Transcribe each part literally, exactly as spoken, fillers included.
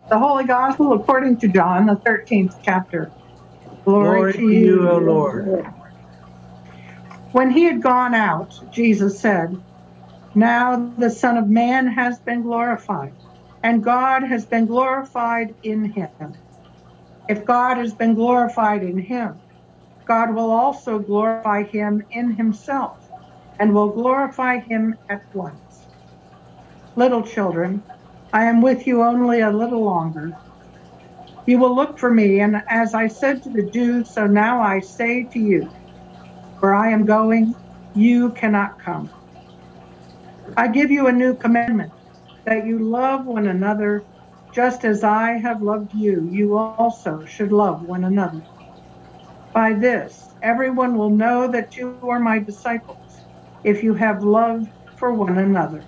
The Holy Gospel according to John, the thirteenth chapter. Glory, Glory to to you, you, O O Lord. Lord. When he had gone out, Jesus said, "Now the Son of Man has been glorified, and God has been glorified in him. If God has been glorified in him, God will also glorify him in himself, and will glorify him at once. Little children, I am with you only a little longer. You will look for me, and as I said to the Jews, so now I say to you, where I am going, you cannot come. I give you a new commandment, that you love one another, just as I have loved you, you also should love one another. By this, everyone will know that you are my disciples, if you have love for one another."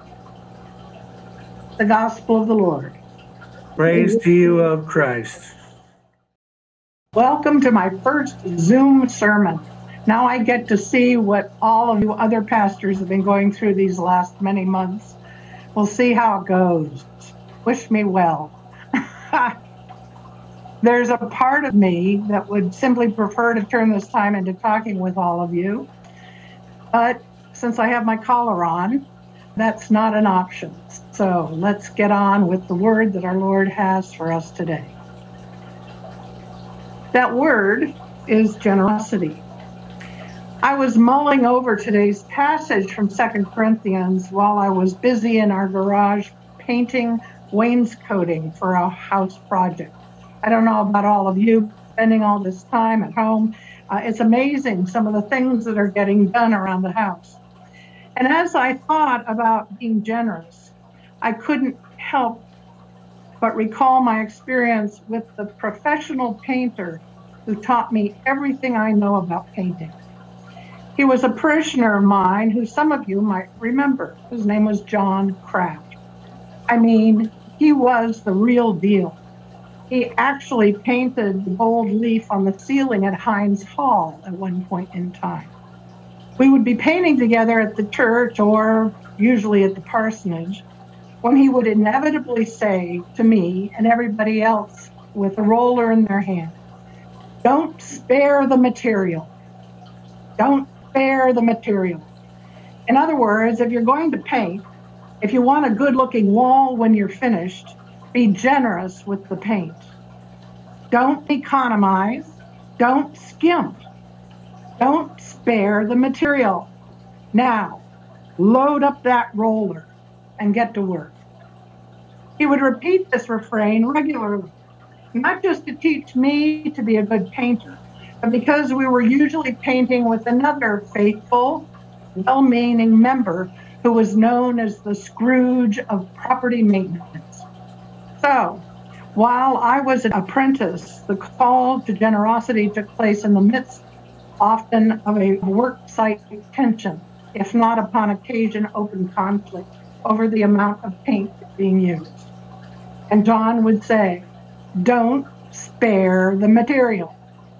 The Gospel of the Lord. Praise to you, O Christ. Welcome to my first Zoom sermon. Now I get to see what all of you other pastors have been going through these last many months. We'll see how it goes. Wish me well. There's a part of me that would simply prefer to turn this time into talking with all of you. But since I have my collar on, that's not an option. So let's get on with the word that our Lord has for us today. That word is generosity. I was mulling over today's passage from Second Corinthians while I was busy in our garage painting wainscoting for a house project. I don't know about all of you spending all this time at home. Uh, it's amazing some of the things that are getting done around the house. And as I thought about being generous, I couldn't help but recall my experience with the professional painter who taught me everything I know about painting. He was a parishioner of mine who some of you might remember. His name was John Kraft. I mean, he was the real deal. He actually painted the gold leaf on the ceiling at Heinz Hall at one point in time. We would be painting together at the church or usually at the parsonage when he would inevitably say to me and everybody else with a roller in their hand, "Don't spare the material. Don't spare the material." In other words, if you're going to paint, if you want a good looking wall when you're finished, be generous with the paint. Don't economize. Don't skimp. Don't spare the material. Now, load up that roller and get to work. He would repeat this refrain regularly, not just to teach me to be a good painter, but because we were usually painting with another faithful, well-meaning member who was known as the Scrooge of property maintenance. So, while I was an apprentice, the call to generosity took place in the midst, often, of a work site tension, if not upon occasion open conflict over the amount of paint being used. And John would say, "Don't spare the material."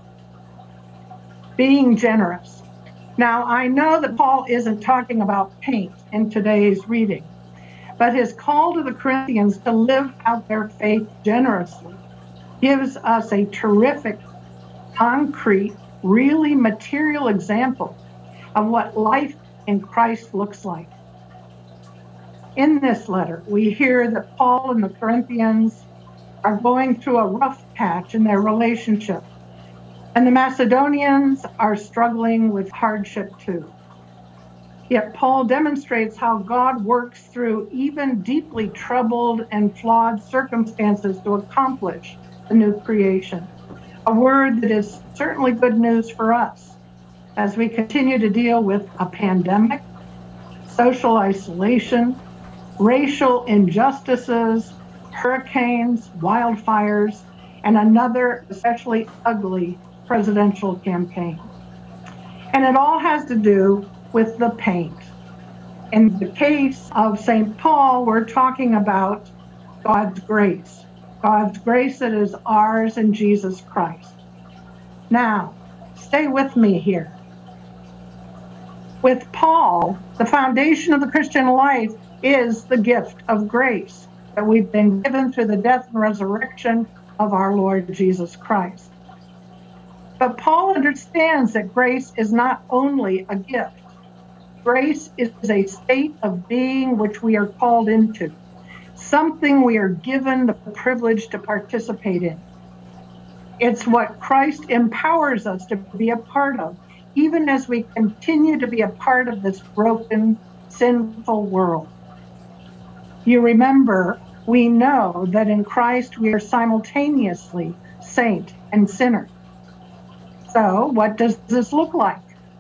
Being generous. Now, I know that Paul isn't talking about paint in today's reading, but his call to the Corinthians to live out their faith generously gives us a terrific, concrete, really material example of what life in Christ looks like. In this letter, we hear that Paul and the Corinthians are going through a rough patch in their relationship, and the Macedonians are struggling with hardship too. Yet Paul demonstrates how God works through even deeply troubled and flawed circumstances to accomplish the new creation. A word that is certainly good news for us as we continue to deal with a pandemic, social isolation, racial injustices, hurricanes, wildfires, and another especially ugly presidential campaign. And it all has to do with the paint. In the case of Saint Paul, we're talking about God's grace, God's grace that is ours in Jesus Christ. Now, stay with me here. With Paul, the foundation of the Christian life is the gift of grace. that we've been given through the death and resurrection of our Lord Jesus Christ. But Paul understands that grace is not only a gift. Grace is a state of being which we are called into, something we are given the privilege to participate in. It's what Christ empowers us to be a part of, even as we continue to be a part of this broken, sinful world. You remember, we know that in Christ we are simultaneously saint and sinner. So, what does this look like?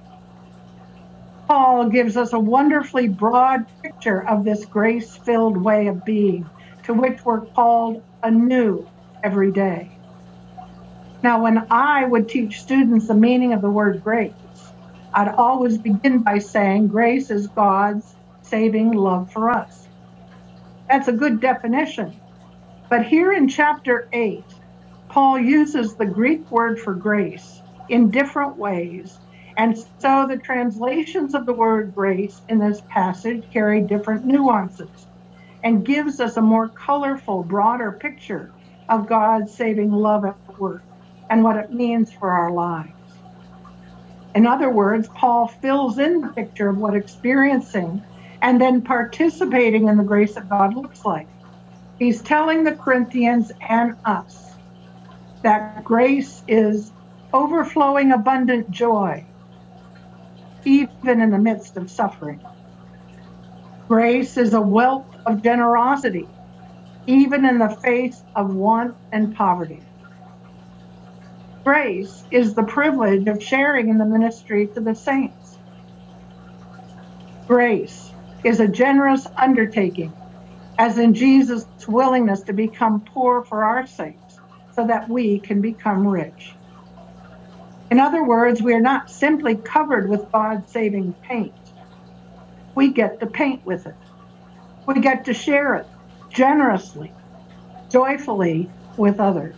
Paul gives us a wonderfully broad picture of this grace-filled way of being, to which we're called anew every day. Now, when I would teach students the meaning of the word grace, I'd always begin by saying grace is God's saving love for us. That's a good definition. But here in chapter eight, Paul uses the Greek word for grace in different ways. And so the translations of the word grace in this passage carry different nuances and gives us a more colorful, broader picture of God's saving love at work and what it means for our lives. In other words, Paul fills in the picture of what experiencing and then participating in the grace of God looks like. He's telling the Corinthians and us that grace is overflowing abundant joy, even in the midst of suffering. Grace is a wealth of generosity, even in the face of want and poverty. Grace is the privilege of sharing in the ministry to the saints. Grace is a generous undertaking, as in Jesus' willingness to become poor for our sakes, so that we can become rich. In other words, we are not simply covered with God's saving paint. We get to paint with it. We get to share it generously, joyfully with others.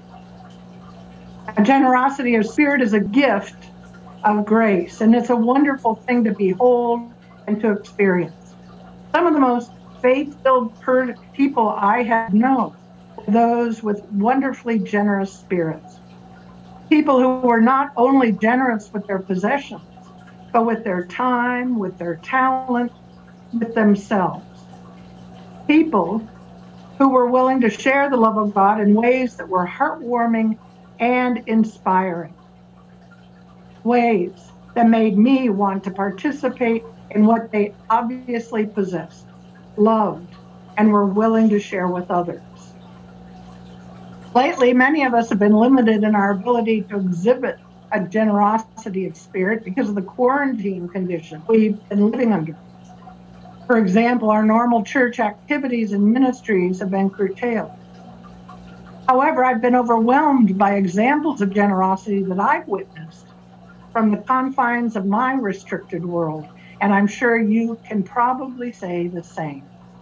A generosity of spirit is a gift of grace, and it's a wonderful thing to behold and to experience. Some of the most faith-filled people I have known are those with wonderfully generous spirits. People who are not only generous with their possessions, but with their time, with their talent, with themselves. People who were willing to share the love of God in ways that were heartwarming and inspiring. Ways that made me want to participate in what they obviously possessed, loved, and were willing to share with others. Lately, many of us have been limited in our ability to exhibit a generosity of spirit because of the quarantine condition we've been living under. For example, our normal church activities and ministries have been curtailed. However, I've been overwhelmed by examples of generosity that I've witnessed from the confines of my restricted world, and I'm sure you can probably say the same.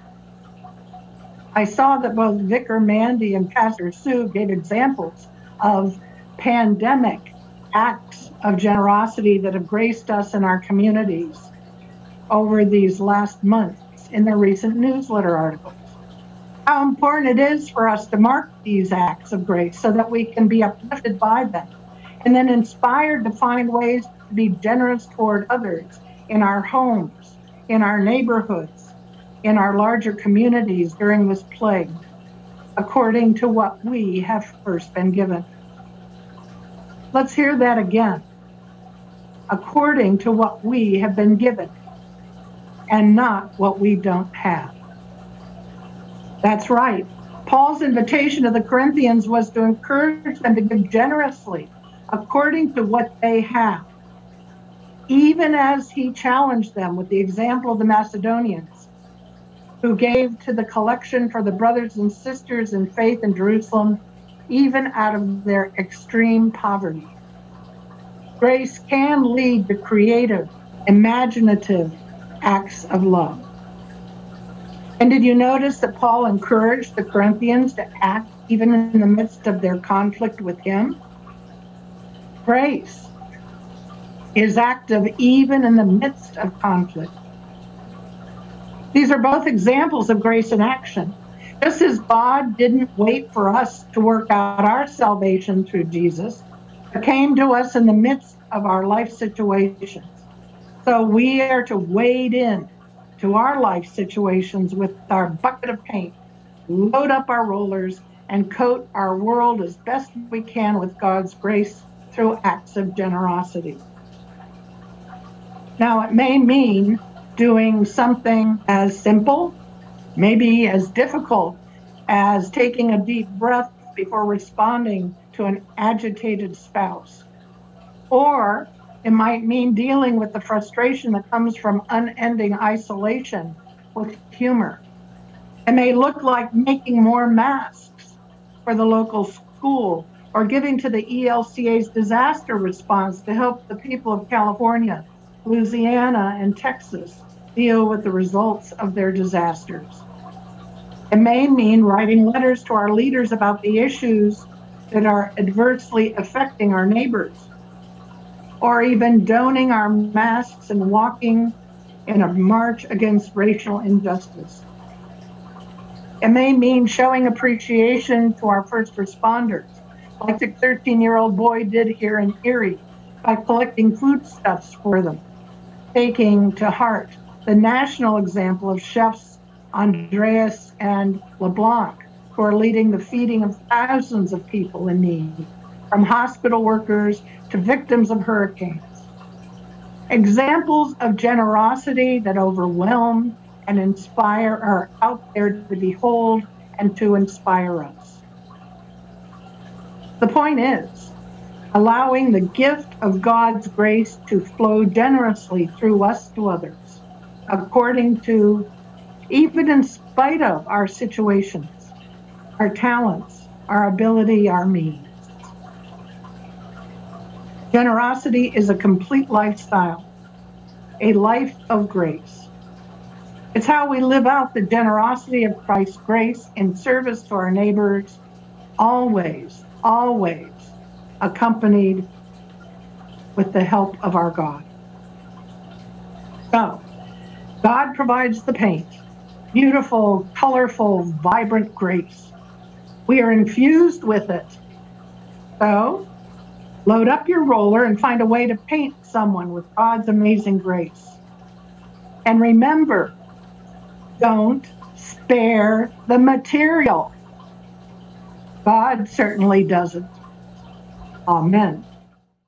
I saw that both Vicar Mandy and Pastor Sue gave examples of pandemic acts of generosity that have graced us in our communities over these last months in their recent newsletter articles. How important it is for us to mark these acts of grace so that we can be uplifted by them and then inspired to find ways to be generous toward others in our homes, in our neighborhoods, in our larger communities during this plague, according to what we have first been given. Let's hear that again. According to what we have been given, and not what we don't have. That's right. Paul's invitation to the Corinthians was to encourage them to give generously, according to what they have, even as he challenged them with the example of the Macedonians, who gave to the collection for the brothers and sisters in faith in Jerusalem, even out of their extreme poverty. Grace can lead to creative, imaginative acts of love. And did you notice that Paul encouraged the Corinthians to act even in the midst of their conflict with him? Grace is active even in the midst of conflict. These are both examples of grace in action. Just as God didn't wait for us to work out our salvation through Jesus, but came to us in the midst of our life situations. So we are to wade in to our life situations with our bucket of paint, load up our rollers, and coat our world as best we can with God's grace through acts of generosity. Now, it may mean doing something as simple, maybe as difficult as taking a deep breath before responding to an agitated spouse. Or it might mean dealing with the frustration that comes from unending isolation with humor. It may look like making more masks for the local school or giving to the E L C A's disaster response to help the people of California, Louisiana, and Texas deal with the results of their disasters. It may mean writing letters to our leaders about the issues that are adversely affecting our neighbors, or even donning our masks and walking in a march against racial injustice. It may mean showing appreciation to our first responders, like the thirteen-year-old boy did here in Erie by collecting foodstuffs for them, taking to heart the national example of chefs Andreas and LeBlanc, who are leading the feeding of thousands of people in need, from hospital workers to victims of hurricanes. Examples of generosity that overwhelm and inspire are out there to behold and to inspire us. The point is, allowing the gift of God's grace to flow generously through us to others, according to, even in spite of our situations, our talents, our ability, our means. Generosity is a complete lifestyle, a life of grace. It's how we live out the generosity of Christ's grace in service to our neighbors, always, always accompanied with the help of our God. So, God provides the paint, beautiful, colorful, vibrant grace. We are infused with it. So, load up your roller and find a way to paint someone with God's amazing grace. And remember, don't spare the material. God certainly doesn't. Amen.